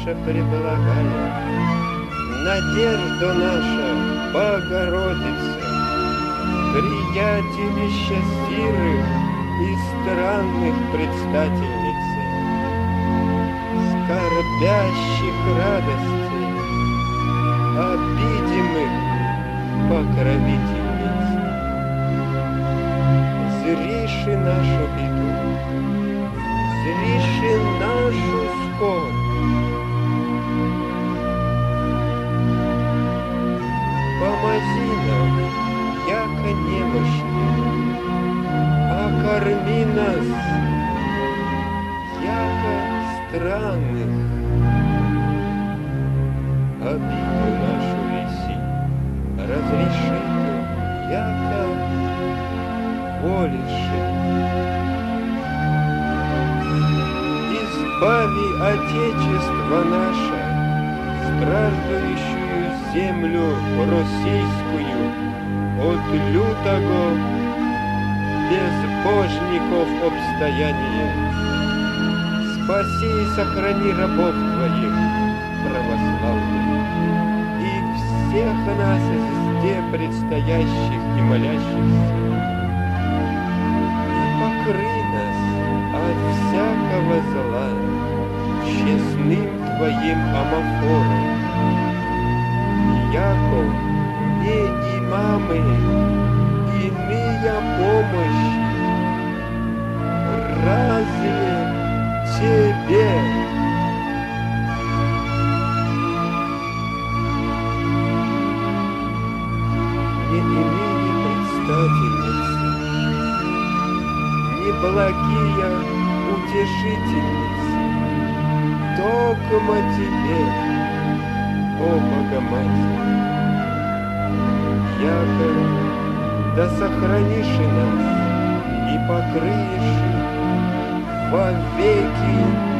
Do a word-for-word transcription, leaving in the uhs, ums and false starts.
наша преблагая, надежда наша, Богородица, приятелище сирых и странных предстательницы, скорбящих радостей, обидимых покровительниц. Зриши нашу беду, зриши нашу скорбь. Помози нам, яко немощных, окорми нас, яко странных. Обиду нашу веси, разреши ты, яко волишь. Избави Отечество наше, страждущую землю российскую, от лютого безбожников обстояния. Спаси и сохрани рабов Твоих, православных, и всех нас здесь предстоящих и молящихся. И покрый нас от всякого зла честным Твоим амофором, яко не имамы иные помощи, разве Тебе? Не иные предстательницы, не благие утешительницы, токмо Тебе, о Богоматерь, яко да сохранишь нас и покрыешь во веки